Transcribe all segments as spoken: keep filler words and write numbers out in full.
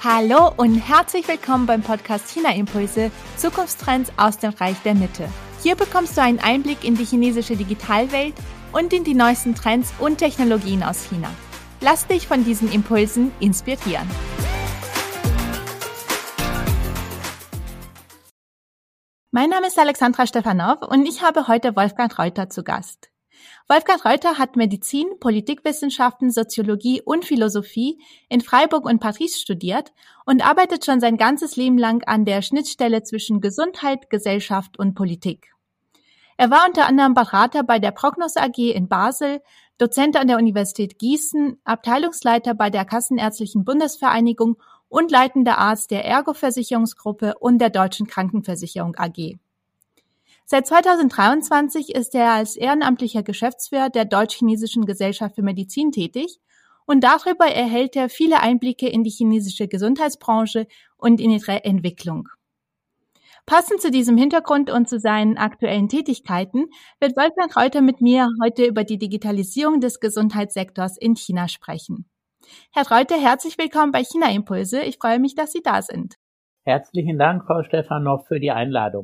Hallo und herzlich willkommen beim Podcast China Impulse, Zukunftstrends aus dem Reich der Mitte. Hier bekommst du einen Einblick in die chinesische Digitalwelt und in die neuesten Trends und Technologien aus China. Lass dich von diesen Impulsen inspirieren. Mein Name ist Alexandra Stefanov und ich habe heute Wolfgang Reuter zu Gast. Wolfgang Reuter hat Medizin, Politikwissenschaften, Soziologie und Philosophie in Freiburg und Paris studiert und arbeitet schon sein ganzes Leben lang an der Schnittstelle zwischen Gesundheit, Gesellschaft und Politik. Er war unter anderem Berater bei der Prognos A G in Basel, Dozent an der Universität Gießen, Abteilungsleiter bei der Kassenärztlichen Bundesvereinigung und leitender Arzt der Ergo-Versicherungsgruppe und der Deutschen Krankenversicherung A G. Seit zweitausenddreiundzwanzig ist er als ehrenamtlicher Geschäftsführer der Deutsch-Chinesischen Gesellschaft für Medizin tätig und darüber erhält er viele Einblicke in die chinesische Gesundheitsbranche und in ihre Entwicklung. Passend zu diesem Hintergrund und zu seinen aktuellen Tätigkeiten wird Wolfgang Reuter mit mir heute über die Digitalisierung des Gesundheitssektors in China sprechen. Herr Reuter, herzlich willkommen bei China Impulse. Ich freue mich, dass Sie da sind. Herzlichen Dank, Frau Stefanov, für die Einladung.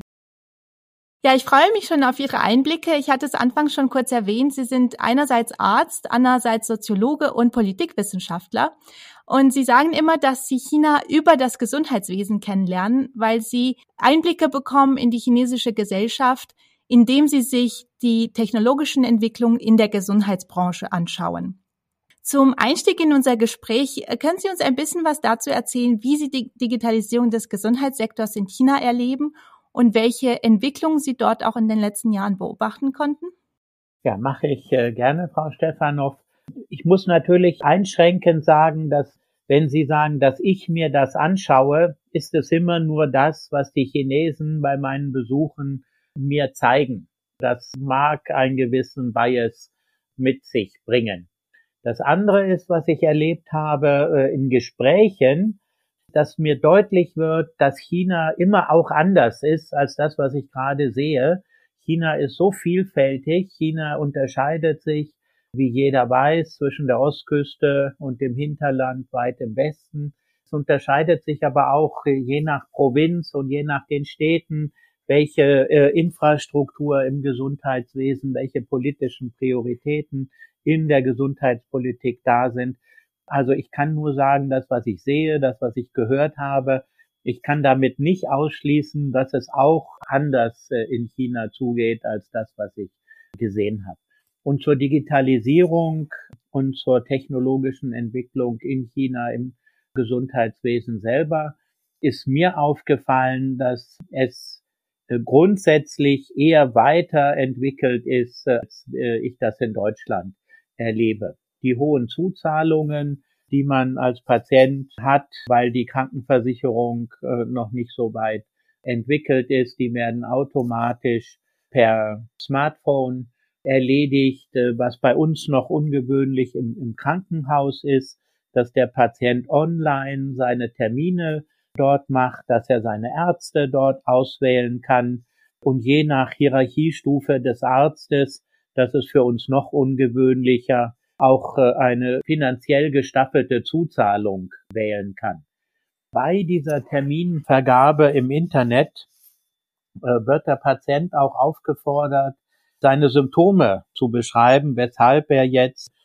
Ja, ich freue mich schon auf Ihre Einblicke. Ich hatte es anfangs schon kurz erwähnt. Sie sind einerseits Arzt, andererseits Soziologe und Politikwissenschaftler. Und Sie sagen immer, dass Sie China über das Gesundheitswesen kennenlernen, weil Sie Einblicke bekommen in die chinesische Gesellschaft, indem Sie sich die technologischen Entwicklungen in der Gesundheitsbranche anschauen. Zum Einstieg in unser Gespräch können Sie uns ein bisschen was dazu erzählen, wie Sie die Digitalisierung des Gesundheitssektors in China erleben und welche Entwicklungen Sie dort auch in den letzten Jahren beobachten konnten? Ja, mache ich äh, gerne, Frau Stefanov. Ich muss natürlich einschränkend sagen, dass wenn Sie sagen, dass ich mir das anschaue, ist es immer nur das, was die Chinesen bei meinen Besuchen mir zeigen. Das mag einen gewissen Bias mit sich bringen. Das andere ist, was ich erlebt habe äh, in Gesprächen, dass mir deutlich wird, dass China immer auch anders ist als das, was ich gerade sehe. China ist so vielfältig. China unterscheidet sich, wie jeder weiß, zwischen der Ostküste und dem Hinterland weit im Westen. Es unterscheidet sich aber auch je nach Provinz und je nach den Städten, welche äh, Infrastruktur im Gesundheitswesen, welche politischen Prioritäten in der Gesundheitspolitik da sind. Also ich kann nur sagen, das, was ich sehe, das, was ich gehört habe, ich kann damit nicht ausschließen, dass es auch anders in China zugeht, als das, was ich gesehen habe. Und zur Digitalisierung und zur technologischen Entwicklung in China im Gesundheitswesen selber ist mir aufgefallen, dass es grundsätzlich eher weiterentwickelt ist, als ich das in Deutschland erlebe. Die hohen Zuzahlungen, die man als Patient hat, weil die Krankenversicherung äh, noch nicht so weit entwickelt ist, die werden automatisch per Smartphone erledigt, äh, was bei uns noch ungewöhnlich im, im Krankenhaus ist, dass der Patient online seine Termine dort macht, dass er seine Ärzte dort auswählen kann und je nach Hierarchiestufe des Arztes, das ist für uns noch ungewöhnlicher, auch eine finanziell gestaffelte Zuzahlung wählen kann. Bei dieser Terminvergabe im Internet äh, wird der Patient auch aufgefordert, seine Symptome zu beschreiben, weshalb er jetzt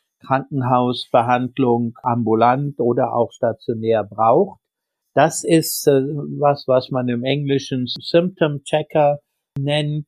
Krankenhausbehandlung ambulant oder auch stationär braucht. Das ist äh, was, was man im Englischen Symptom Checker nennt.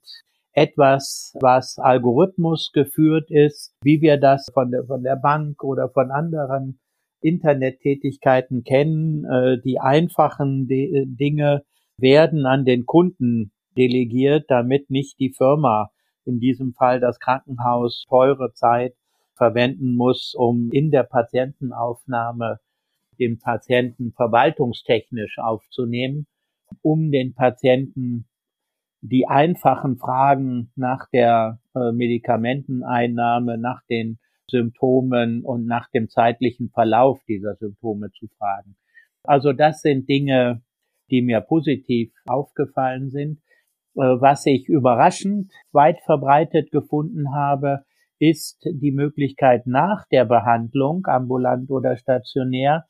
Etwas, was Algorithmus geführt ist, wie wir das von der, von der Bank oder von anderen Internettätigkeiten kennen. Die einfachen Dinge werden an den Kunden delegiert, damit nicht die Firma, in diesem Fall das Krankenhaus, teure Zeit verwenden muss, um in der Patientenaufnahme den Patienten verwaltungstechnisch aufzunehmen, um den Patienten die einfachen Fragen nach der äh, Medikamenteneinnahme, nach den Symptomen und nach dem zeitlichen Verlauf dieser Symptome zu fragen. Also das sind Dinge, die mir positiv aufgefallen sind. Äh, was ich überraschend weit verbreitet gefunden habe, ist die Möglichkeit nach der Behandlung, ambulant oder stationär,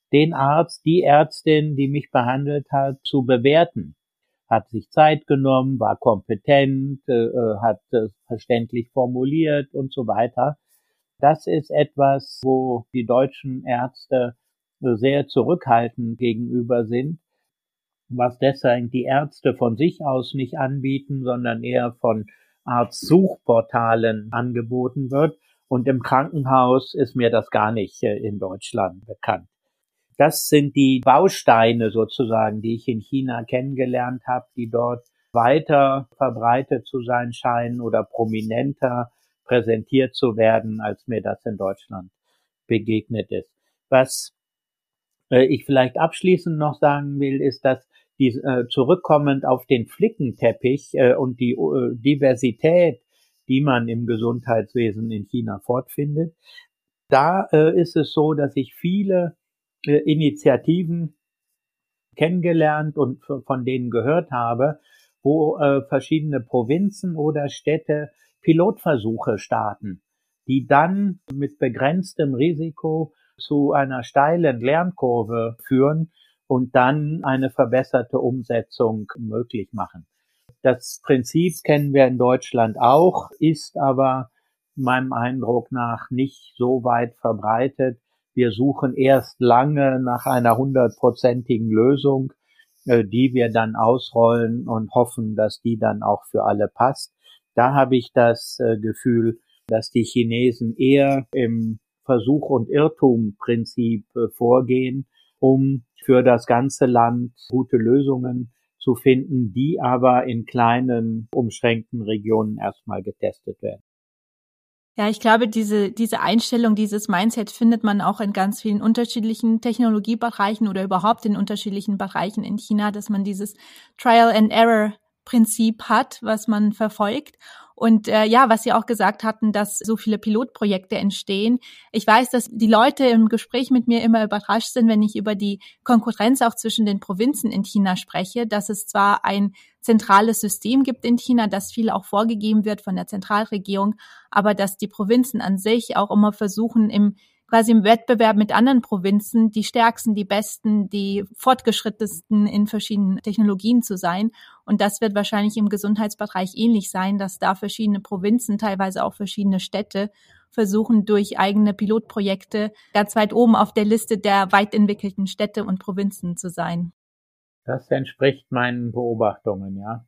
den Arzt, die Ärztin, die mich behandelt hat, zu bewerten. Hat sich Zeit genommen, war kompetent, äh, hat äh, verständlich formuliert und so weiter. Das ist etwas, wo die deutschen Ärzte sehr zurückhaltend gegenüber sind, was deshalb die Ärzte von sich aus nicht anbieten, sondern eher von Arztsuchportalen angeboten wird. Und im Krankenhaus ist mir das gar nicht in Deutschland bekannt. Das sind die Bausteine sozusagen, die ich in China kennengelernt habe, die dort weiter verbreitet zu sein scheinen oder prominenter präsentiert zu werden, als mir das in Deutschland begegnet ist. Was äh, ich vielleicht abschließend noch sagen will, ist, dass die, äh, zurückkommend auf den Flickenteppich äh, und die äh, Diversität, die man im Gesundheitswesen in China fortfindet, da äh, ist es so, dass ich viele äh, Initiativen kennengelernt und von denen gehört habe, wo äh, verschiedene Provinzen oder Städte Pilotversuche starten, die dann mit begrenztem Risiko zu einer steilen Lernkurve führen und dann eine verbesserte Umsetzung möglich machen. Das Prinzip kennen wir in Deutschland auch, ist aber meinem Eindruck nach nicht so weit verbreitet. Wir suchen erst lange nach einer hundertprozentigen Lösung, die wir dann ausrollen und hoffen, dass die dann auch für alle passt. Da habe ich das Gefühl, dass die Chinesen eher im Versuch- und Irrtum-Prinzip vorgehen, um für das ganze Land gute Lösungen zu finden, die aber in kleinen, umschränkten Regionen erstmal getestet werden. Ja, ich glaube, diese, diese Einstellung, dieses Mindset findet man auch in ganz vielen unterschiedlichen Technologiebereichen oder überhaupt in unterschiedlichen Bereichen in China, dass man dieses Trial and Error Prinzip hat, was man verfolgt. Und äh, ja, was Sie auch gesagt hatten, dass so viele Pilotprojekte entstehen. Ich weiß, dass die Leute im Gespräch mit mir immer überrascht sind, wenn ich über die Konkurrenz auch zwischen den Provinzen in China spreche, dass es zwar ein zentrales System gibt in China, das viel auch vorgegeben wird von der Zentralregierung, aber dass die Provinzen an sich auch immer versuchen, im quasi im Wettbewerb mit anderen Provinzen die stärksten, die besten, die fortgeschrittensten in verschiedenen Technologien zu sein. Und das wird wahrscheinlich im Gesundheitsbereich ähnlich sein, dass da verschiedene Provinzen, teilweise auch verschiedene Städte versuchen, durch eigene Pilotprojekte ganz weit oben auf der Liste der weit entwickelten Städte und Provinzen zu sein. Das entspricht meinen Beobachtungen, ja.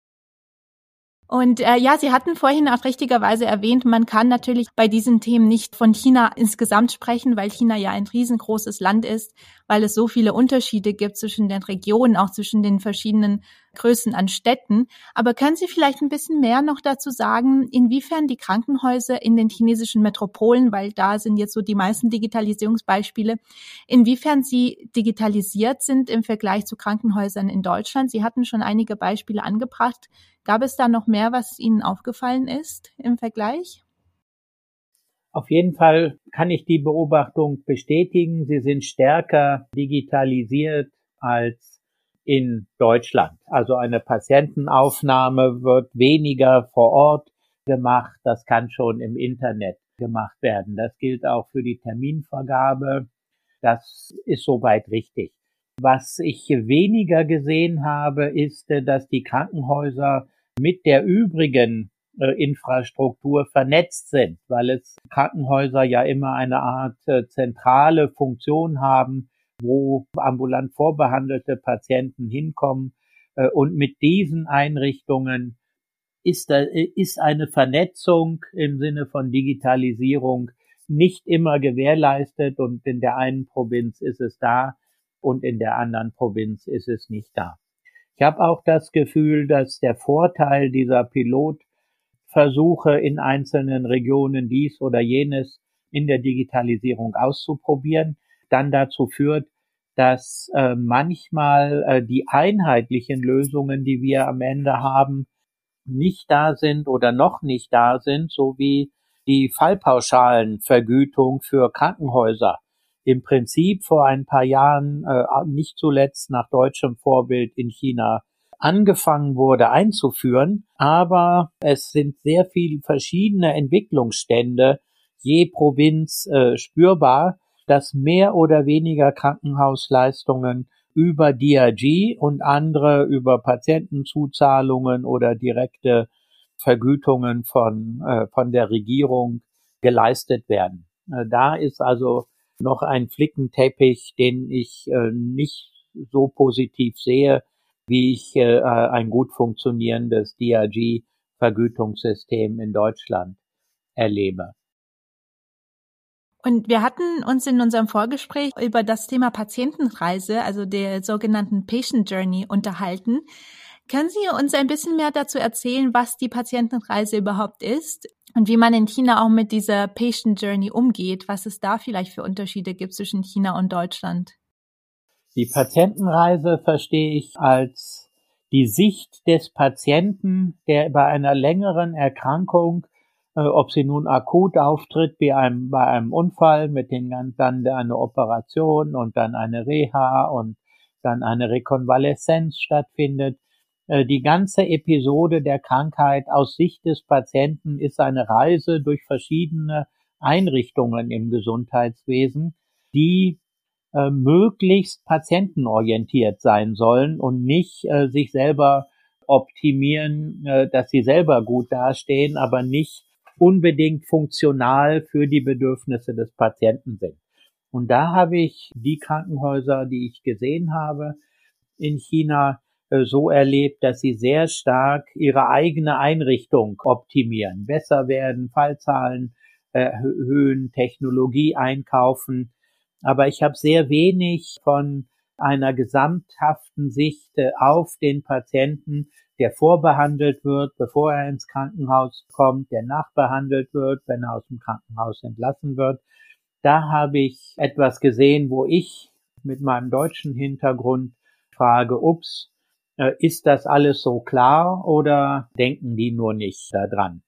Und äh, ja, Sie hatten vorhin auch richtigerweise erwähnt, man kann natürlich bei diesen Themen nicht von China insgesamt sprechen, weil China ja ein riesengroßes Land ist, weil es so viele Unterschiede gibt zwischen den Regionen, auch zwischen den verschiedenen Größen an Städten. Aber können Sie vielleicht ein bisschen mehr noch dazu sagen, inwiefern die Krankenhäuser in den chinesischen Metropolen, weil da sind jetzt so die meisten Digitalisierungsbeispiele, inwiefern sie digitalisiert sind im Vergleich zu Krankenhäusern in Deutschland? Sie hatten schon einige Beispiele angebracht. Gab es da noch mehr, was Ihnen aufgefallen ist im Vergleich? Auf jeden Fall kann ich die Beobachtung bestätigen. Sie sind stärker digitalisiert als in Deutschland. Also eine Patientenaufnahme wird weniger vor Ort gemacht. Das kann schon im Internet gemacht werden. Das gilt auch für die Terminvergabe. Das ist soweit richtig. Was ich weniger gesehen habe, ist, dass die Krankenhäuser mit der übrigen äh, Infrastruktur vernetzt sind, weil es Krankenhäuser ja immer eine Art äh, zentrale Funktion haben, wo ambulant vorbehandelte Patienten hinkommen. Äh, und mit diesen Einrichtungen ist, da, ist eine Vernetzung im Sinne von Digitalisierung nicht immer gewährleistet, und in der einen Provinz ist es da und in der anderen Provinz ist es nicht da. Ich habe auch das Gefühl, dass der Vorteil dieser Pilotversuche in einzelnen Regionen, dies oder jenes in der Digitalisierung auszuprobieren, dann dazu führt, dass äh, manchmal äh, die einheitlichen Lösungen, die wir am Ende haben, nicht da sind oder noch nicht da sind, so wie die Fallpauschalenvergütung für Krankenhäuser. Im Prinzip vor ein paar Jahren, äh, nicht zuletzt nach deutschem Vorbild in China, angefangen wurde einzuführen. Aber es sind sehr viele verschiedene Entwicklungsstände, je Provinz äh, spürbar. dass mehr oder weniger Krankenhausleistungen über D R G und andere über Patientenzuzahlungen oder direkte Vergütungen von, äh, von der Regierung geleistet werden. Äh, da ist also noch ein Flickenteppich, den ich äh, nicht so positiv sehe, wie ich äh, ein gut funktionierendes D R G-Vergütungssystem in Deutschland erlebe. Und wir hatten uns in unserem Vorgespräch über das Thema Patientenreise, also der sogenannten Patient Journey, unterhalten. Können Sie uns ein bisschen mehr dazu erzählen, was die Patientenreise überhaupt ist und wie man in China auch mit dieser Patient Journey umgeht, was es da vielleicht für Unterschiede gibt zwischen China und Deutschland? Die Patientenreise verstehe ich als die Sicht des Patienten, der bei einer längeren Erkrankung, äh, ob sie nun akut auftritt, wie einem, bei einem Unfall mit den dann eine Operation und dann eine Reha und dann eine Rekonvaleszenz stattfindet. Äh, die ganze Episode der Krankheit aus Sicht des Patienten ist eine Reise durch verschiedene Einrichtungen im Gesundheitswesen, die äh, möglichst patientenorientiert sein sollen und nicht äh, sich selber optimieren, äh, dass sie selber gut dastehen, aber nicht unbedingt funktional für die Bedürfnisse des Patienten sind. Und da habe ich die Krankenhäuser, die ich gesehen habe in China, äh, so erlebt, dass sie sehr stark ihre eigene Einrichtung optimieren, besser werden, Fallzahlen erhöhen, Technologie einkaufen. Aber ich habe sehr wenig von einer gesamthaften Sicht auf den Patienten, der vorbehandelt wird, bevor er ins Krankenhaus kommt, der nachbehandelt wird, wenn er aus dem Krankenhaus entlassen wird. Da habe ich etwas gesehen, wo ich mit meinem deutschen Hintergrund frage, ups, ist das alles so klar oder denken die nur nicht daran?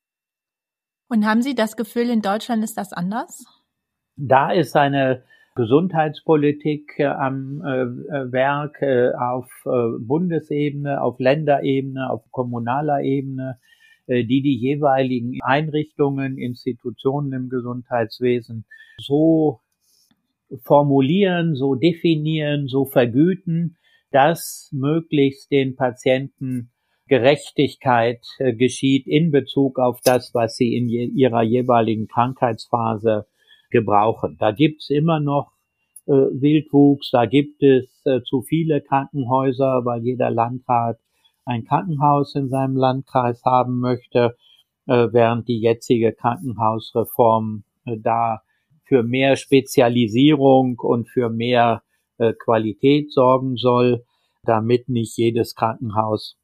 Und haben Sie das Gefühl, in Deutschland ist das anders? Da ist eine Gesundheitspolitik äh, am äh, Werk äh, auf äh, Bundesebene, auf Länderebene, auf kommunaler Ebene, äh, die die jeweiligen Einrichtungen, Institutionen im Gesundheitswesen so formulieren, so definieren, so vergüten, dass möglichst den Patienten Gerechtigkeit äh, geschieht in Bezug auf das, was sie in je, ihrer jeweiligen Krankheitsphase gebrauchen. Da gibt's immer noch äh, Wildwuchs, da gibt es äh, zu viele Krankenhäuser, weil jeder Landrat ein Krankenhaus in seinem Landkreis haben möchte, äh, während die jetzige Krankenhausreform äh, da für mehr Spezialisierung und für mehr äh, Qualität sorgen soll, damit nicht jedes Krankenhaus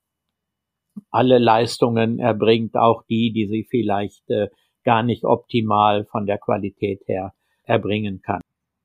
alle Leistungen erbringt, auch die, die sie vielleicht äh, gar nicht optimal von der Qualität her erbringen kann.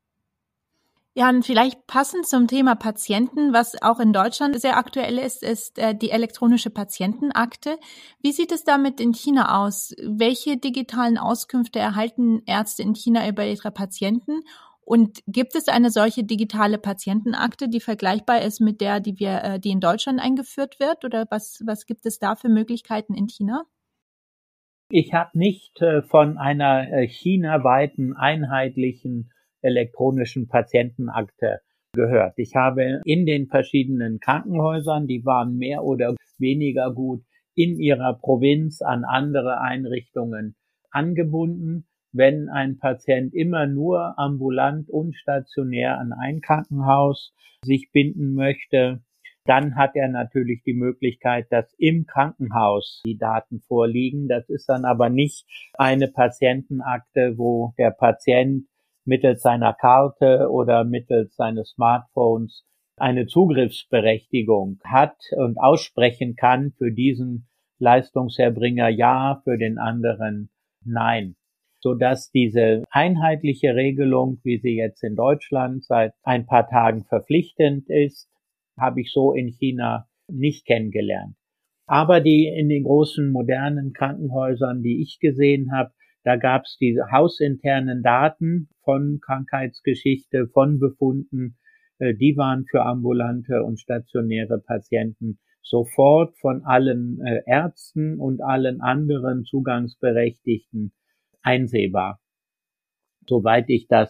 Ja, und vielleicht passend zum Thema Patienten, was auch in Deutschland sehr aktuell ist, ist äh, die elektronische Patientenakte. Wie sieht es damit in China aus? Welche digitalen Auskünfte erhalten Ärzte in China über ihre Patienten? Und gibt es eine solche digitale Patientenakte, die vergleichbar ist mit der, die wir, äh, die in Deutschland eingeführt wird? Oder was, was gibt es da für Möglichkeiten in China? Ich habe nicht äh, von einer äh, chinaweiten einheitlichen elektronischen Patientenakte gehört. Ich habe in den verschiedenen Krankenhäusern, die waren mehr oder weniger gut in ihrer Provinz an andere Einrichtungen angebunden. Wenn ein Patient immer nur ambulant und stationär an ein Krankenhaus sich binden möchte, dann hat er natürlich die Möglichkeit, dass im Krankenhaus die Daten vorliegen. Das ist dann aber nicht eine Patientenakte, wo der Patient mittels seiner Karte oder mittels seines Smartphones eine Zugriffsberechtigung hat und aussprechen kann, für diesen Leistungserbringer ja, für den anderen nein. Sodass diese einheitliche Regelung, wie sie jetzt in Deutschland seit ein paar Tagen verpflichtend ist, habe ich so in China nicht kennengelernt. Aber die in den großen modernen Krankenhäusern, die ich gesehen habe, da gab es die hausinternen Daten von Krankheitsgeschichte, von Befunden, die waren für ambulante und stationäre Patienten sofort von allen Ärzten und allen anderen Zugangsberechtigten einsehbar. Soweit ich das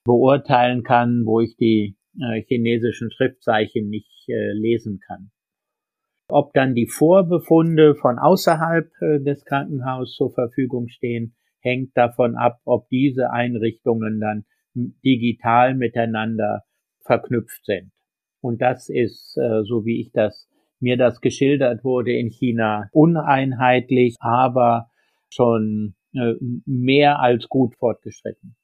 beurteilen kann, wo ich die äh, chinesischen Schriftzeichen nicht äh, lesen kann. Ob dann die Vorbefunde von außerhalb äh, des Krankenhauses zur Verfügung stehen, hängt davon ab, ob diese Einrichtungen dann digital miteinander verknüpft sind. Und das ist, äh, so wie ich das, mir das geschildert wurde, in China uneinheitlich, aber schon äh, mehr als gut fortgeschritten.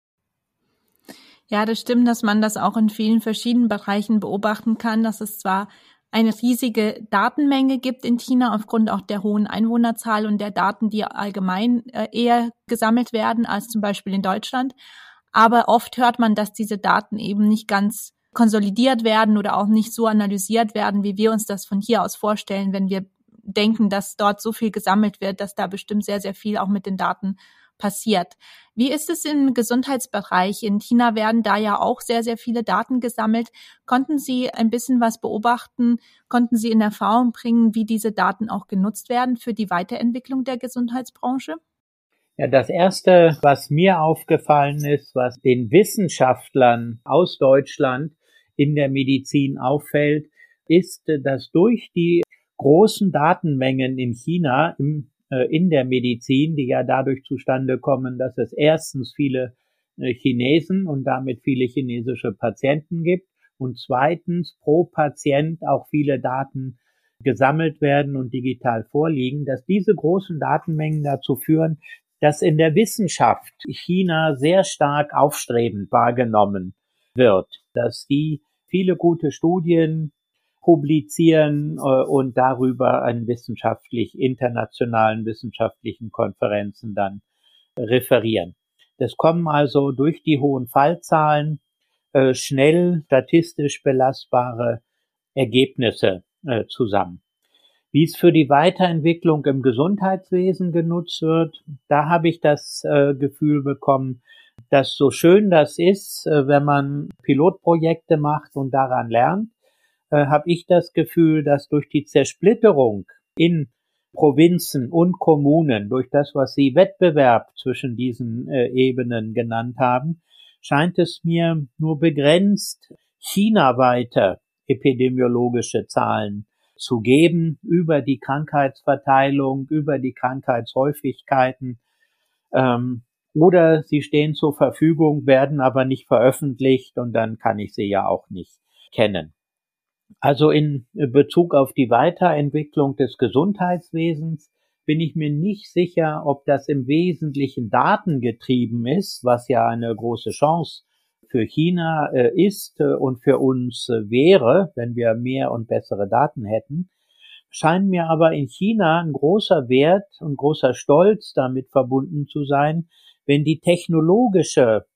Ja, das stimmt, dass man das auch in vielen verschiedenen Bereichen beobachten kann, dass es zwar eine riesige Datenmenge gibt in China aufgrund auch der hohen Einwohnerzahl und der Daten, die allgemein äh, eher gesammelt werden als zum Beispiel in Deutschland. Aber oft hört man, dass diese Daten eben nicht ganz konsolidiert werden oder auch nicht so analysiert werden, wie wir uns das von hier aus vorstellen, wenn wir denken, dass dort so viel gesammelt wird, dass da bestimmt sehr, sehr viel auch mit den Daten passiert. Wie ist es im Gesundheitsbereich? In China werden da ja auch sehr, sehr viele Daten gesammelt. Konnten Sie ein bisschen was beobachten? Konnten Sie in Erfahrung bringen, wie diese Daten auch genutzt werden für die Weiterentwicklung der Gesundheitsbranche? Ja, das Erste, was mir aufgefallen ist, was den Wissenschaftlern aus Deutschland in der Medizin auffällt, ist, dass durch die großen Datenmengen in China im in der Medizin, die ja dadurch zustande kommen, dass es erstens viele Chinesen und damit viele chinesische Patienten gibt und zweitens pro Patient auch viele Daten gesammelt werden und digital vorliegen, dass diese großen Datenmengen dazu führen, dass in der Wissenschaft China sehr stark aufstrebend wahrgenommen wird, dass die viele gute Studien publizieren äh, und darüber an wissenschaftlich, internationalen wissenschaftlichen Konferenzen dann referieren. Das kommen also durch die hohen Fallzahlen äh, schnell statistisch belastbare Ergebnisse äh, zusammen. Wie es für die Weiterentwicklung im Gesundheitswesen genutzt wird, da habe ich das äh, Gefühl bekommen, dass so schön das ist, äh, wenn man Pilotprojekte macht und daran lernt, äh, habe ich das Gefühl, dass durch die Zersplitterung in Provinzen und Kommunen, durch das, was Sie Wettbewerb zwischen diesen äh, Ebenen genannt haben, scheint es mir nur begrenzt chinaweite epidemiologische Zahlen zu geben über die Krankheitsverteilung, über die Krankheitshäufigkeiten, ähm, oder sie stehen zur Verfügung, werden aber nicht veröffentlicht und dann kann ich sie ja auch nicht kennen. Also in Bezug auf die Weiterentwicklung des Gesundheitswesens bin ich mir nicht sicher, ob das im Wesentlichen datengetrieben ist, was ja eine große Chance für China äh, ist äh, und für uns äh, wäre, wenn wir mehr und bessere Daten hätten. Scheint mir aber in China ein großer Wert und großer Stolz damit verbunden zu sein, wenn die technologische,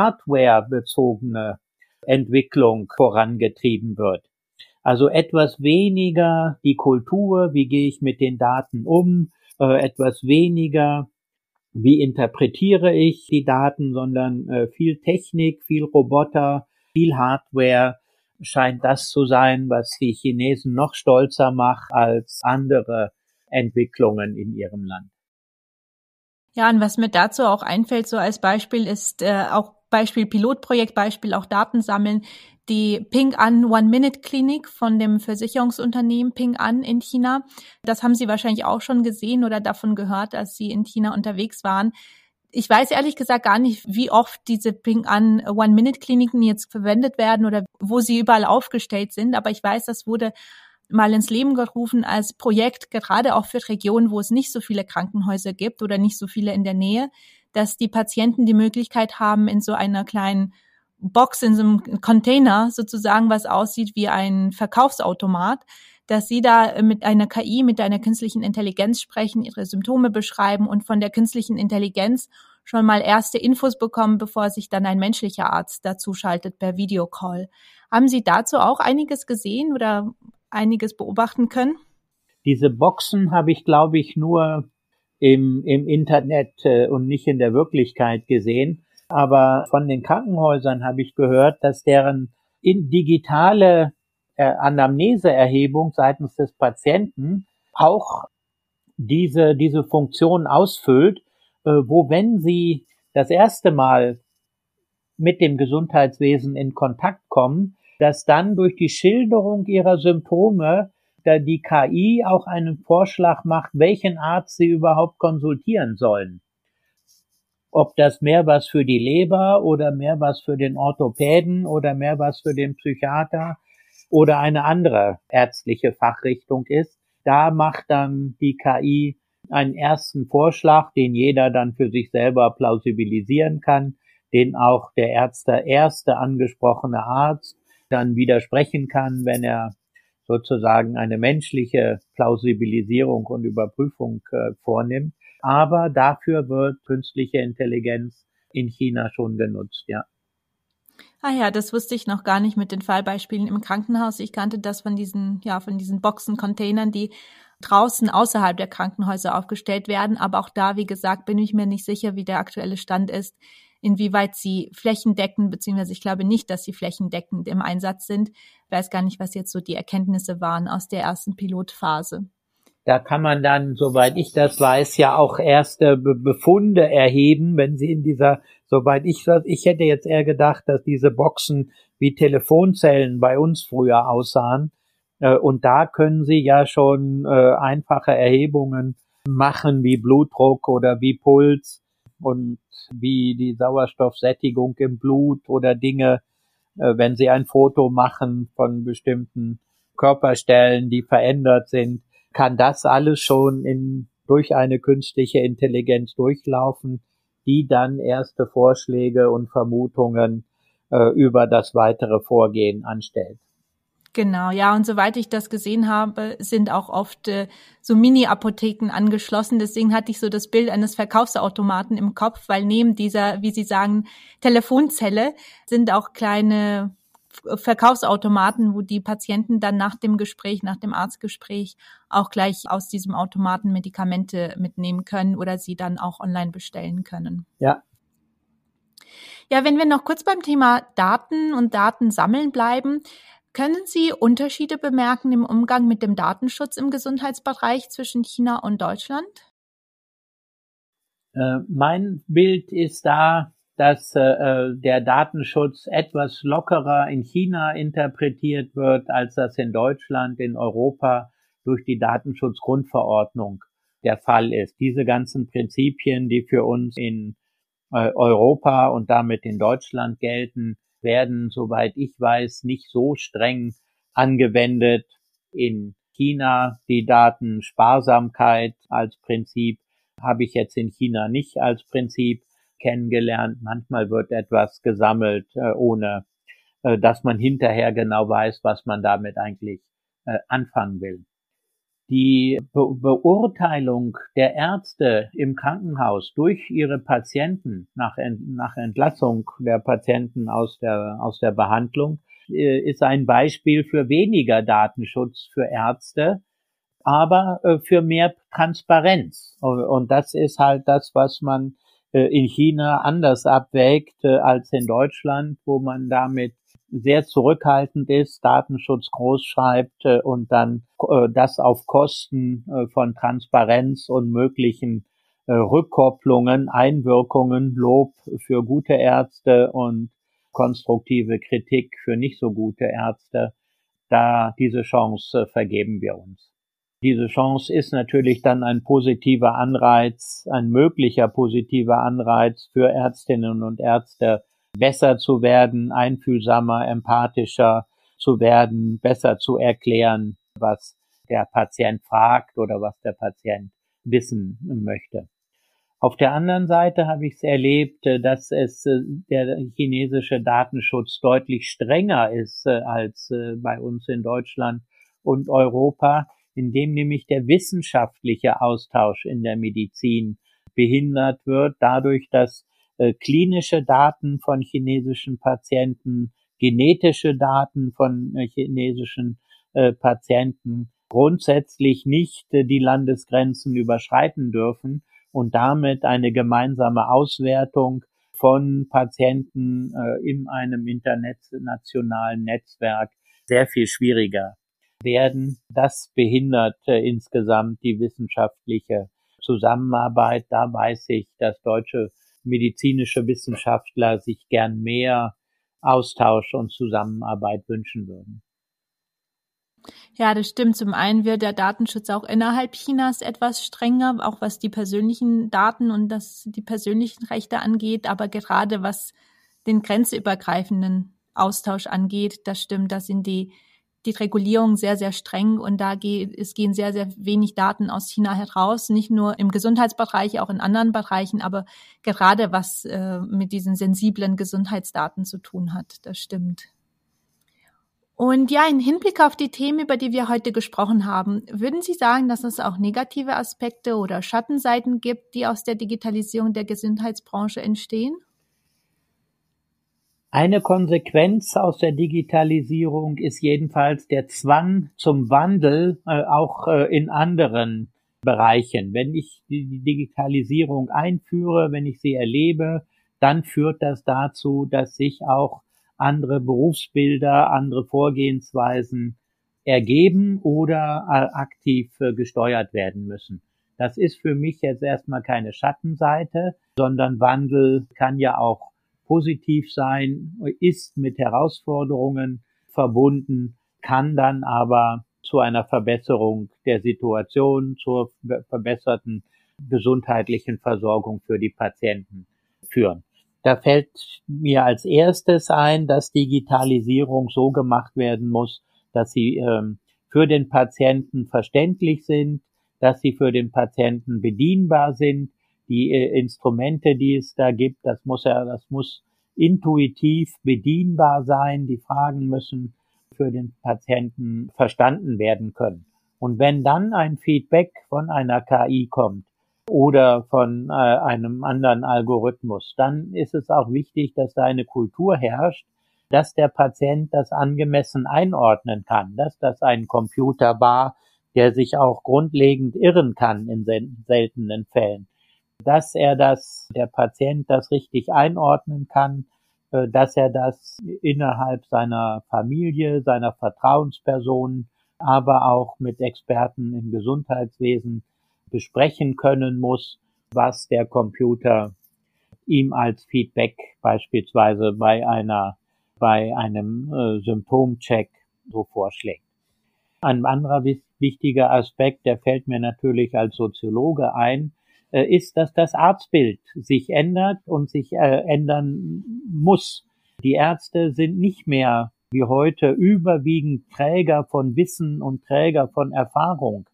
hardwarebezogene Entwicklung vorangetrieben wird. Also etwas weniger die Kultur, wie gehe ich mit den Daten um, äh, etwas weniger, wie interpretiere ich die Daten, sondern äh, viel Technik, viel Roboter, viel Hardware scheint das zu sein, was die Chinesen noch stolzer macht als andere Entwicklungen in ihrem Land. Ja, und was mir dazu auch einfällt, so als Beispiel, ist äh, auch Beispiel Pilotprojekt, Beispiel auch Daten sammeln, die Ping An One-Minute-Klinik von dem Versicherungsunternehmen Ping An in China. Das haben Sie wahrscheinlich auch schon gesehen oder davon gehört, als Sie in China unterwegs waren. Ich weiß ehrlich gesagt gar nicht, wie oft diese Ping An One-Minute-Kliniken jetzt verwendet werden oder wo sie überall aufgestellt sind, aber ich weiß, das wurde mal ins Leben gerufen als Projekt, gerade auch für Regionen, wo es nicht so viele Krankenhäuser gibt oder nicht so viele in der Nähe, dass die Patienten die Möglichkeit haben, in so einer kleinen Box, in so einem Container sozusagen, was aussieht wie ein Verkaufsautomat, dass sie da mit einer K I, mit einer künstlichen Intelligenz sprechen, ihre Symptome beschreiben und von der künstlichen Intelligenz schon mal erste Infos bekommen, bevor sich dann ein menschlicher Arzt dazu schaltet per Videocall. Haben Sie dazu auch einiges gesehen oder einiges beobachten können? Diese Boxen habe ich, glaube ich, nur im, im Internet äh, und nicht in der Wirklichkeit gesehen. Aber von den Krankenhäusern habe ich gehört, dass deren in digitale äh, Anamneseerhebung seitens des Patienten auch diese, diese Funktion ausfüllt, äh, wo wenn Sie das erste Mal mit dem Gesundheitswesen in Kontakt kommen, dass dann durch die Schilderung ihrer Symptome da die K I auch einen Vorschlag macht, welchen Arzt sie überhaupt konsultieren sollen. Ob das mehr was für die Leber oder mehr was für den Orthopäden oder mehr was für den Psychiater oder eine andere ärztliche Fachrichtung ist, da macht dann die K I einen ersten Vorschlag, den jeder dann für sich selber plausibilisieren kann, den auch der Ärzte, erste angesprochene Arzt dann widersprechen kann, wenn er sozusagen eine menschliche Plausibilisierung und Überprüfung äh, vornimmt. Aber dafür wird künstliche Intelligenz in China schon genutzt, ja. Ah ja, das wusste ich noch gar nicht mit den Fallbeispielen im Krankenhaus. Ich kannte das von diesen, ja, von diesen Boxen, Containern, die draußen außerhalb der Krankenhäuser aufgestellt werden. Aber auch da, wie gesagt, bin ich mir nicht sicher, wie der aktuelle Stand ist, inwieweit sie flächendeckend, beziehungsweise ich glaube nicht, dass sie flächendeckend im Einsatz sind. Ich weiß gar nicht, was jetzt so die Erkenntnisse waren aus der ersten Pilotphase. Da kann man dann, soweit ich das weiß, ja auch erste Be- Befunde erheben, wenn sie in dieser, soweit ich das, ich hätte jetzt eher gedacht, dass diese Boxen wie Telefonzellen bei uns früher aussahen. Äh, und da können sie ja schon äh, einfache Erhebungen machen, wie Blutdruck oder wie Puls und wie die Sauerstoffsättigung im Blut oder Dinge, äh, wenn sie ein Foto machen von bestimmten Körperstellen, die verändert sind, kann das alles schon in, durch eine künstliche Intelligenz durchlaufen, die dann erste Vorschläge und Vermutungen äh, über das weitere Vorgehen anstellt. Genau, ja, und soweit ich das gesehen habe, sind auch oft äh, so Mini-Apotheken angeschlossen. Deswegen hatte ich so das Bild eines Verkaufsautomaten im Kopf, weil neben dieser, wie Sie sagen, Telefonzelle sind auch kleine Verkaufsautomaten, wo die Patienten dann nach dem Gespräch, nach dem Arztgespräch auch gleich aus diesem Automaten Medikamente mitnehmen können oder sie dann auch online bestellen können. Ja. Ja, wenn wir noch kurz beim Thema Daten und Datensammeln bleiben, können Sie Unterschiede bemerken im Umgang mit dem Datenschutz im Gesundheitsbereich zwischen China und Deutschland? Äh, mein Bild ist da, dass äh, der Datenschutz etwas lockerer in China interpretiert wird, als das in Deutschland, in Europa durch die Datenschutzgrundverordnung der Fall ist. Diese ganzen Prinzipien, die für uns in äh, Europa und damit in Deutschland gelten, werden, soweit ich weiß, nicht so streng angewendet. In China die Datensparsamkeit als Prinzip habe ich jetzt in China nicht als Prinzip kennengelernt. Manchmal wird etwas gesammelt, äh, ohne äh, dass man hinterher genau weiß, was man damit eigentlich äh, anfangen will. Die Be- Beurteilung der Ärzte im Krankenhaus durch ihre Patienten nach, Ent- nach Entlassung der Patienten aus der, aus der Behandlung äh, ist ein Beispiel für weniger Datenschutz für Ärzte, aber äh, für mehr Transparenz. Und das ist halt das, was man äh, in China anders abwägt äh, als in Deutschland, wo man damit sehr zurückhaltend ist, Datenschutz groß schreibt äh, und dann äh, das auf Kosten äh, von Transparenz und möglichen äh, Rückkopplungen, Einwirkungen, Lob für gute Ärzte und konstruktive Kritik für nicht so gute Ärzte, da diese Chance äh, vergeben wir uns. Diese Chance ist natürlich dann ein positiver Anreiz, ein möglicher positiver Anreiz für Ärztinnen und Ärzte, besser zu werden, einfühlsamer, empathischer zu werden, besser zu erklären, was der Patient fragt oder was der Patient wissen möchte. Auf der anderen Seite habe ich es erlebt, dass es der chinesische Datenschutz deutlich strenger ist als bei uns in Deutschland und Europa, in dem nämlich der wissenschaftliche Austausch in der Medizin behindert wird, dadurch, dass äh, klinische Daten von chinesischen Patienten, genetische Daten von äh, chinesischen äh, Patienten grundsätzlich nicht äh, die Landesgrenzen überschreiten dürfen und damit eine gemeinsame Auswertung von Patienten äh, in einem internationalen Netzwerk sehr viel schwieriger werden. Das behindert äh, insgesamt die wissenschaftliche Zusammenarbeit. Da weiß ich, dass deutsche medizinische Wissenschaftler sich gern mehr Austausch und Zusammenarbeit wünschen würden. Ja, das stimmt. Zum einen wird der Datenschutz auch innerhalb Chinas etwas strenger, auch was die persönlichen Daten und das, die persönlichen Rechte angeht. Aber gerade was den grenzübergreifenden Austausch angeht, das stimmt, da sind die, die Regulierungen sehr, sehr streng und da geht, es gehen sehr, sehr wenig Daten aus China heraus. Nicht nur im Gesundheitsbereich, auch in anderen Bereichen, aber gerade was äh, mit diesen sensiblen Gesundheitsdaten zu tun hat, das stimmt. Und ja, im Hinblick auf die Themen, über die wir heute gesprochen haben, würden Sie sagen, dass es auch negative Aspekte oder Schattenseiten gibt, die aus der Digitalisierung der Gesundheitsbranche entstehen? Eine Konsequenz aus der Digitalisierung ist jedenfalls der Zwang zum Wandel, äh, auch äh, in anderen Bereichen. Wenn ich die Digitalisierung einführe, wenn ich sie erlebe, dann führt das dazu, dass sich auch andere Berufsbilder, andere Vorgehensweisen ergeben oder aktiv gesteuert werden müssen. Das ist für mich jetzt erstmal keine Schattenseite, sondern Wandel kann ja auch positiv sein, ist mit Herausforderungen verbunden, kann dann aber zu einer Verbesserung der Situation, zur verbesserten gesundheitlichen Versorgung für die Patienten führen. Da fällt mir als erstes ein, dass Digitalisierung so gemacht werden muss, dass sie ähm, für den Patienten verständlich sind, dass sie für den Patienten bedienbar sind. Die äh, Instrumente, die es da gibt, das muss ja, das muss intuitiv bedienbar sein. Die Fragen müssen für den Patienten verstanden werden können. Und wenn dann ein Feedback von einer K I kommt, oder von äh, einem anderen Algorithmus, dann ist es auch wichtig, dass da eine Kultur herrscht, dass der Patient das angemessen einordnen kann, dass das ein Computer war, der sich auch grundlegend irren kann in seltenen Fällen, dass er das, der Patient das richtig einordnen kann, äh, dass er das innerhalb seiner Familie, seiner Vertrauenspersonen, aber auch mit Experten im Gesundheitswesen besprechen können muss, was der Computer ihm als Feedback beispielsweise bei einer, bei einem äh, Symptomcheck so vorschlägt. Ein anderer wichtiger Aspekt, der fällt mir natürlich als Soziologe ein, äh, ist, dass das Arztbild sich ändert und sich äh, ändern muss. Die Ärzte sind nicht mehr wie heute überwiegend Träger von Wissen und Träger von Erfahrung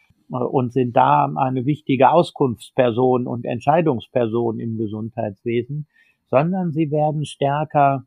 und sind da eine wichtige Auskunftsperson und Entscheidungsperson im Gesundheitswesen, sondern sie werden stärker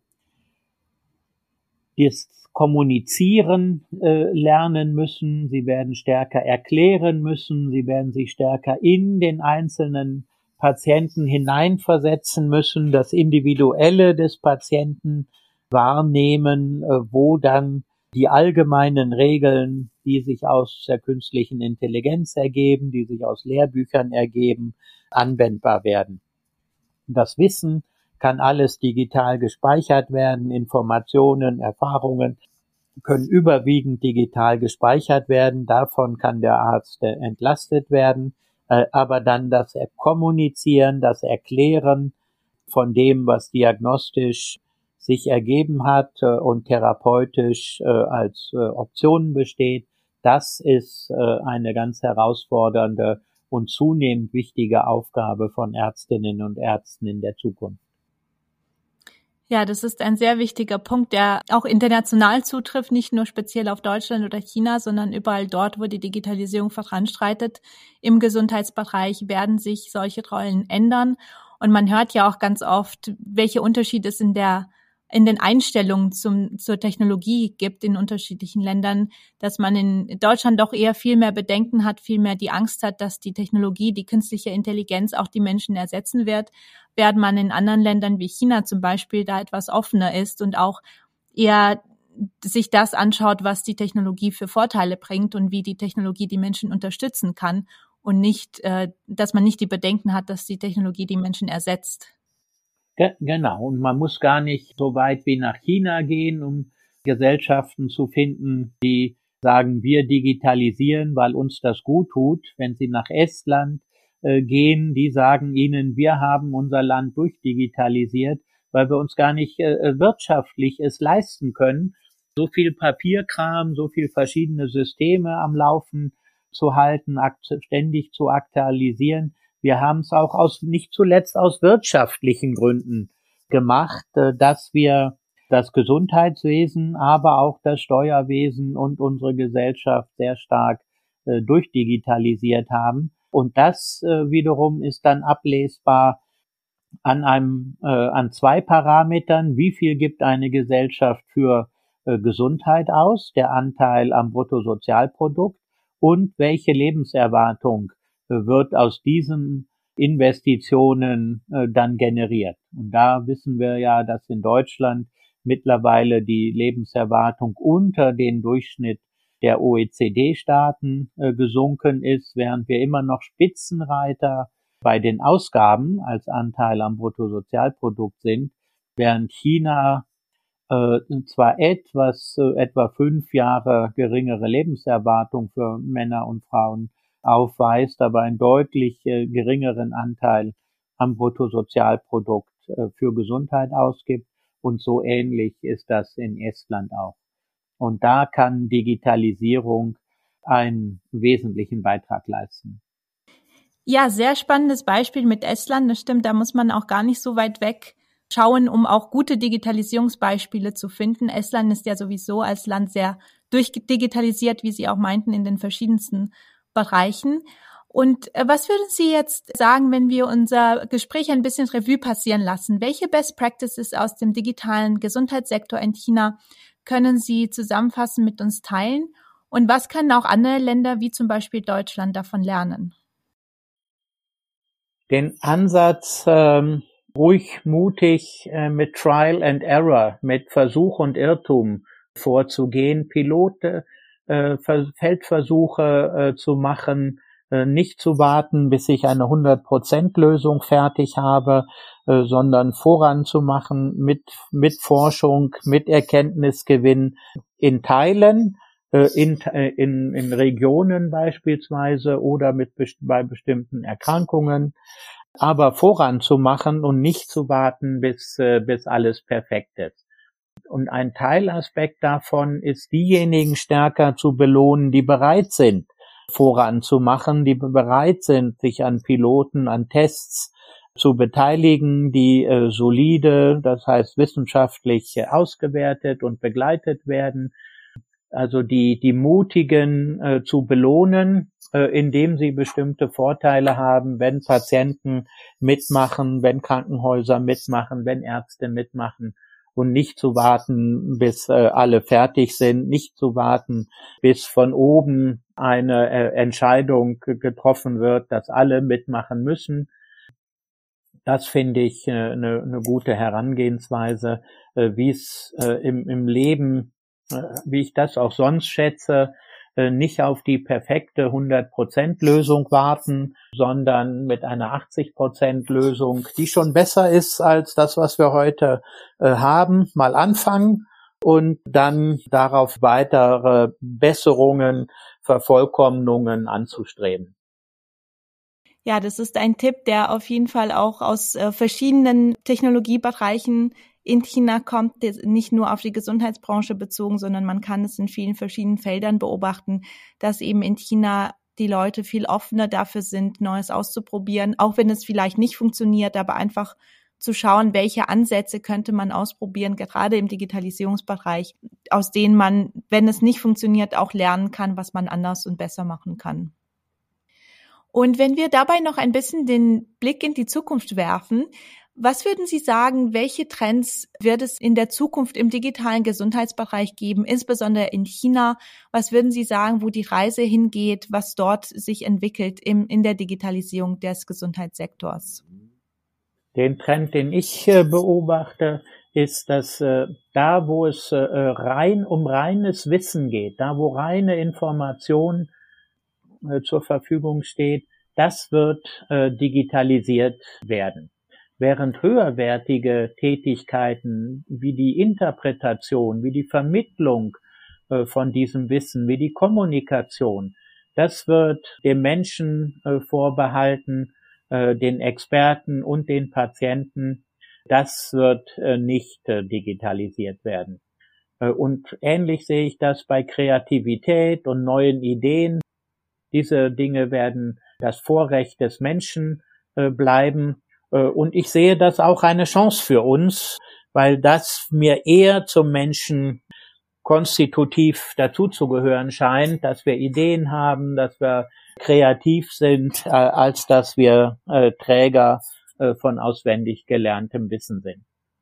das Kommunizieren äh, lernen müssen, sie werden stärker erklären müssen, sie werden sich stärker in den einzelnen Patienten hineinversetzen müssen, das Individuelle des Patienten wahrnehmen, äh, wo dann die allgemeinen Regeln, die sich aus der künstlichen Intelligenz ergeben, die sich aus Lehrbüchern ergeben, anwendbar werden. Das Wissen kann alles digital gespeichert werden, Informationen, Erfahrungen können überwiegend digital gespeichert werden, davon kann der Arzt entlastet werden, aber dann das Kommunizieren, das Erklären von dem, was diagnostisch sich ergeben hat und therapeutisch als Optionen besteht, das ist eine ganz herausfordernde und zunehmend wichtige Aufgabe von Ärztinnen und Ärzten in der Zukunft. Ja, das ist ein sehr wichtiger Punkt, der auch international zutrifft, nicht nur speziell auf Deutschland oder China, sondern überall dort, wo die Digitalisierung voranschreitet. Im Gesundheitsbereich werden sich solche Rollen ändern. Und man hört ja auch ganz oft, welche Unterschiede es in der in den Einstellungen zum, zur Technologie gibt in unterschiedlichen Ländern, dass man in Deutschland doch eher viel mehr Bedenken hat, viel mehr die Angst hat, dass die Technologie, die künstliche Intelligenz auch die Menschen ersetzen wird, während man in anderen Ländern wie China zum Beispiel da etwas offener ist und auch eher sich das anschaut, was die Technologie für Vorteile bringt und wie die Technologie die Menschen unterstützen kann und nicht, dass man nicht die Bedenken hat, dass die Technologie die Menschen ersetzt. Genau, und man muss gar nicht so weit wie nach China gehen, um Gesellschaften zu finden, die sagen, wir digitalisieren, weil uns das gut tut. Wenn Sie nach Estland, äh, gehen, die sagen Ihnen, wir haben unser Land durchdigitalisiert, weil wir uns gar nicht äh, wirtschaftlich es leisten können, so viel Papierkram, so viel verschiedene Systeme am Laufen zu halten, ständig zu aktualisieren. Wir haben es auch aus, nicht zuletzt aus wirtschaftlichen Gründen gemacht, dass wir das Gesundheitswesen, aber auch das Steuerwesen und unsere Gesellschaft sehr stark äh, durchdigitalisiert haben. Und das äh, wiederum ist dann ablesbar an einem, äh, an zwei Parametern. Wie viel gibt eine Gesellschaft für äh, Gesundheit aus, der Anteil am Bruttosozialprodukt, und welche Lebenserwartung äh, wird aus diesen Investitionen äh, dann generiert. Und da wissen wir ja, dass in Deutschland mittlerweile die Lebenserwartung unter den Durchschnitt der O E C D-Staaten äh, gesunken ist, während wir immer noch Spitzenreiter bei den Ausgaben als Anteil am Bruttosozialprodukt sind, während China äh, zwar etwas, äh, etwa fünf Jahre geringere Lebenserwartung für Männer und Frauen aufweist, aber einen deutlich äh, geringeren Anteil am Bruttosozialprodukt äh, für Gesundheit ausgibt. Und so ähnlich ist das in Estland auch. Und da kann Digitalisierung einen wesentlichen Beitrag leisten. Ja, sehr spannendes Beispiel mit Estland. Das stimmt, da muss man auch gar nicht so weit weg schauen, um auch gute Digitalisierungsbeispiele zu finden. Estland ist ja sowieso als Land sehr durchdigitalisiert, wie Sie auch meinten, in den verschiedensten Bereichen. Und was würden Sie jetzt sagen, wenn wir unser Gespräch ein bisschen Revue passieren lassen? Welche Best Practices aus dem digitalen Gesundheitssektor in China können Sie zusammenfassen mit uns teilen? Und was können auch andere Länder wie zum Beispiel Deutschland davon lernen? Den Ansatz, ähm, ruhig mutig äh, mit Trial and Error, mit Versuch und Irrtum vorzugehen, Pilote, äh, Feldversuche äh, zu machen, äh, nicht zu warten, bis ich eine hundert Prozent Lösung fertig habe, äh, sondern voranzumachen mit, mit Forschung, mit Erkenntnisgewinn in Teilen, äh, in, in, in Regionen beispielsweise oder mit bei bestimmten Erkrankungen, aber voranzumachen und nicht zu warten, bis, äh, bis alles perfekt ist. Und ein Teilaspekt davon ist, diejenigen stärker zu belohnen, die bereit sind, voranzumachen, die bereit sind, sich an Piloten, an Tests zu beteiligen, die äh, solide, das heißt wissenschaftlich äh, ausgewertet und begleitet werden. Also die, die Mutigen äh, zu belohnen, äh, indem sie bestimmte Vorteile haben, wenn Patienten mitmachen, wenn Krankenhäuser mitmachen, wenn Ärzte mitmachen. Und nicht zu warten, bis äh, alle fertig sind, nicht zu warten, bis von oben eine äh, Entscheidung getroffen wird, dass alle mitmachen müssen. Das finde ich eine äh, ne, ne gute Herangehensweise, äh, wie es äh, im, im Leben, äh, wie ich das auch sonst schätze, äh, nicht auf die perfekte hundert Prozent Lösung warten, sondern mit einer achtzig Prozent Lösung, die schon besser ist als das, was wir heute äh, haben, mal anfangen und dann darauf weitere Besserungen, Vervollkommnungen anzustreben. Ja, das ist ein Tipp, der auf jeden Fall auch aus äh, verschiedenen Technologiebereichen in China kommt, nicht nur auf die Gesundheitsbranche bezogen, sondern man kann es in vielen verschiedenen Feldern beobachten, dass eben in China die Leute viel offener dafür sind, Neues auszuprobieren, auch wenn es vielleicht nicht funktioniert, aber einfach zu schauen, welche Ansätze könnte man ausprobieren, gerade im Digitalisierungsbereich, aus denen man, wenn es nicht funktioniert, auch lernen kann, was man anders und besser machen kann. Und wenn wir dabei noch ein bisschen den Blick in die Zukunft werfen, was würden Sie sagen, welche Trends wird es in der Zukunft im digitalen Gesundheitsbereich geben, insbesondere in China? Was würden Sie sagen, wo die Reise hingeht, was dort sich entwickelt im, in der Digitalisierung des Gesundheitssektors? Den Trend, den ich äh, beobachte, ist, dass äh, da, wo es äh, rein um reines Wissen geht, da, wo reine Information äh, zur Verfügung steht, das wird äh, digitalisiert werden. Während höherwertige Tätigkeiten wie die Interpretation, wie die Vermittlung äh, von diesem Wissen, wie die Kommunikation, Das wird dem Menschen äh, vorbehalten, äh, den Experten und den Patienten. Das wird äh, nicht äh, digitalisiert werden. Äh, und ähnlich sehe ich das bei Kreativität und neuen Ideen. Diese Dinge werden das Vorrecht des Menschen äh, bleiben. Äh, und ich sehe das auch eine Chance für uns, weil das mir eher zum Menschen konstitutiv dazuzugehören scheint, dass wir Ideen haben, dass wir kreativ sind, äh, als dass wir äh, Träger äh, von auswendig gelerntem Wissen sind.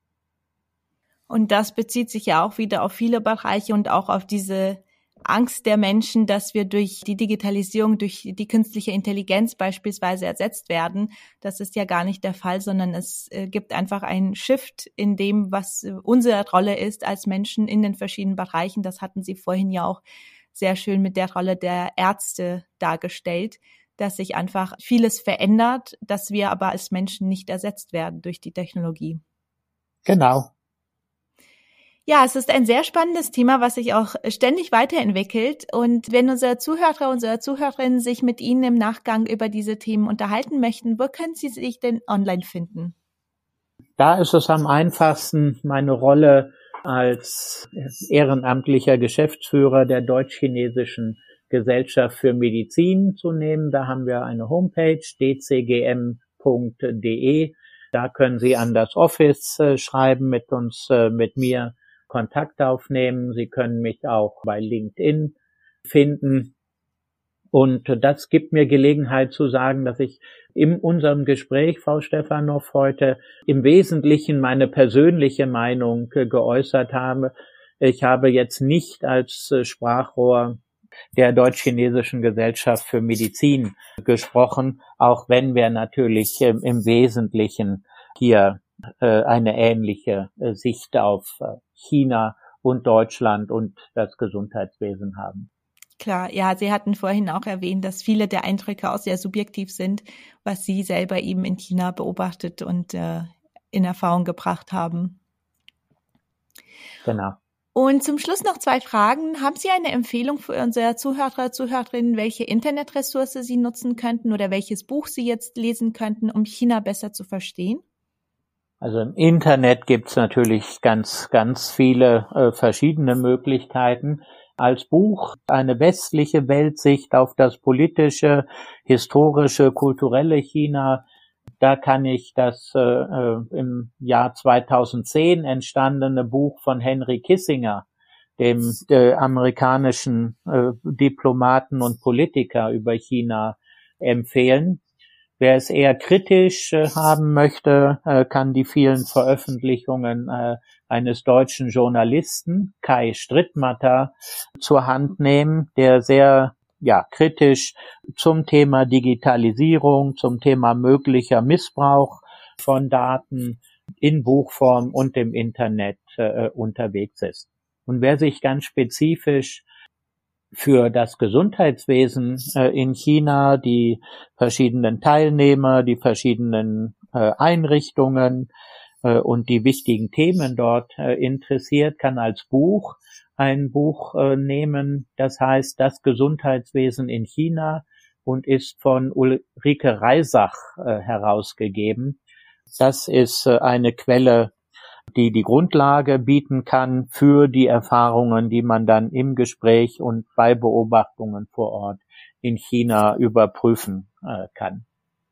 Und das bezieht sich ja auch wieder auf viele Bereiche und auch auf diese Angst der Menschen, dass wir durch die Digitalisierung, durch die künstliche Intelligenz beispielsweise ersetzt werden. Das ist ja gar nicht der Fall, sondern es äh, gibt einfach einen Shift in dem, was unsere Rolle ist als Menschen in den verschiedenen Bereichen. Das hatten Sie vorhin ja auch sehr schön mit der Rolle der Ärzte dargestellt, dass sich einfach vieles verändert, dass wir aber als Menschen nicht ersetzt werden durch die Technologie. Genau. Ja, es ist ein sehr spannendes Thema, was sich auch ständig weiterentwickelt. Und wenn unsere Zuhörer, unsere Zuhörerinnen sich mit Ihnen im Nachgang über diese Themen unterhalten möchten, wo können Sie sich denn online finden? Da ist es am einfachsten, meine Rolle als ehrenamtlicher Geschäftsführer der Deutsch-Chinesischen Gesellschaft für Medizin zu nehmen. Da haben wir eine Homepage, d c g m punkt d e. Da können Sie an das Office äh, schreiben, mit uns, äh, mit mir Kontakt aufnehmen. Sie können mich auch bei LinkedIn finden. Und das gibt mir Gelegenheit zu sagen, dass ich in unserem Gespräch, Frau Stefanow, heute im Wesentlichen meine persönliche Meinung geäußert habe. Ich habe jetzt nicht als Sprachrohr der Deutsch-Chinesischen Gesellschaft für Medizin gesprochen, auch wenn wir natürlich im Wesentlichen hier eine ähnliche Sicht auf China und Deutschland und das Gesundheitswesen haben. Klar, ja, Sie hatten vorhin auch erwähnt, dass viele der Eindrücke auch sehr subjektiv sind, was Sie selber eben in China beobachtet und äh, in Erfahrung gebracht haben. Genau. Und zum Schluss noch zwei Fragen. Haben Sie eine Empfehlung für unsere Zuhörer, Zuhörerinnen, welche Internetressource Sie nutzen könnten oder welches Buch Sie jetzt lesen könnten, um China besser zu verstehen? Also im Internet gibt's natürlich ganz, ganz viele äh, verschiedene Möglichkeiten. Als Buch eine westliche Weltsicht auf das politische, historische, kulturelle China. Da kann ich das äh, im Jahr zweitausendzehn entstandene Buch von Henry Kissinger, dem äh, amerikanischen äh, Diplomaten und Politiker über China, empfehlen. Wer es eher kritisch äh, haben möchte, äh, kann die vielen Veröffentlichungen äh, eines deutschen Journalisten, Kai Strittmatter, zur Hand nehmen, der sehr ja kritisch zum Thema Digitalisierung, zum Thema möglicher Missbrauch von Daten in Buchform und im Internet äh, unterwegs ist. Und wer sich ganz spezifisch für das Gesundheitswesen äh, in China, die verschiedenen Teilnehmer, die verschiedenen äh, Einrichtungen äh, und die wichtigen Themen dort äh, interessiert, kann als Buch ein Buch äh, nehmen, das heißt Das Gesundheitswesen in China und ist von Ulrike Reisach äh, herausgegeben. Das ist äh, eine Quelle, die die Grundlage bieten kann für die Erfahrungen, die man dann im Gespräch und bei Beobachtungen vor Ort in China überprüfen äh, kann.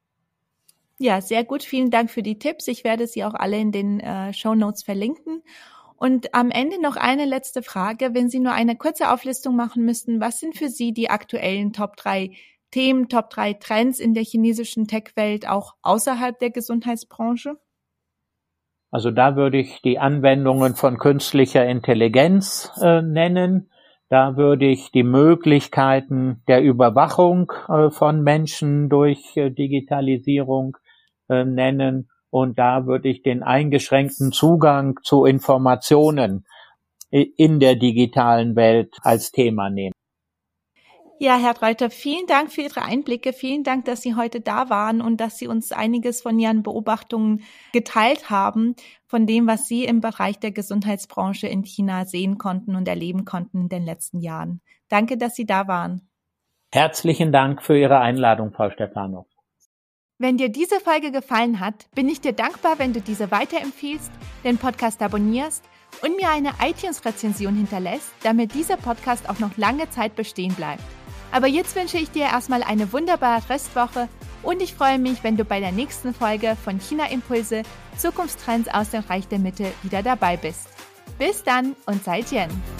Ja, sehr gut. Vielen Dank für die Tipps. Ich werde sie auch alle in den äh, Shownotes verlinken. Und am Ende noch eine letzte Frage. Wenn Sie nur eine kurze Auflistung machen müssten, was sind für Sie die aktuellen Top drei Themen, Top drei Trends in der chinesischen Tech-Welt, auch außerhalb der Gesundheitsbranche? Also da würde ich die Anwendungen von künstlicher Intelligenz äh, nennen. Da würde ich die Möglichkeiten der Überwachung äh, von Menschen durch äh, Digitalisierung äh, nennen. Und da würde ich den eingeschränkten Zugang zu Informationen in der digitalen Welt als Thema nehmen. Ja, Herr Reuter, vielen Dank für Ihre Einblicke. Vielen Dank, dass Sie heute da waren und dass Sie uns einiges von Ihren Beobachtungen geteilt haben, von dem, was Sie im Bereich der Gesundheitsbranche in China sehen konnten und erleben konnten in den letzten Jahren. Danke, dass Sie da waren. Herzlichen Dank für Ihre Einladung, Frau Stephanov. Wenn dir diese Folge gefallen hat, bin ich dir dankbar, wenn du diese weiterempfiehlst, den Podcast abonnierst und mir eine iTunes-Rezension hinterlässt, damit dieser Podcast auch noch lange Zeit bestehen bleibt. Aber jetzt wünsche ich dir erstmal eine wunderbare Restwoche und ich freue mich, wenn du bei der nächsten Folge von China Impulse Zukunftstrends aus dem Reich der Mitte wieder dabei bist. Bis dann und 再见!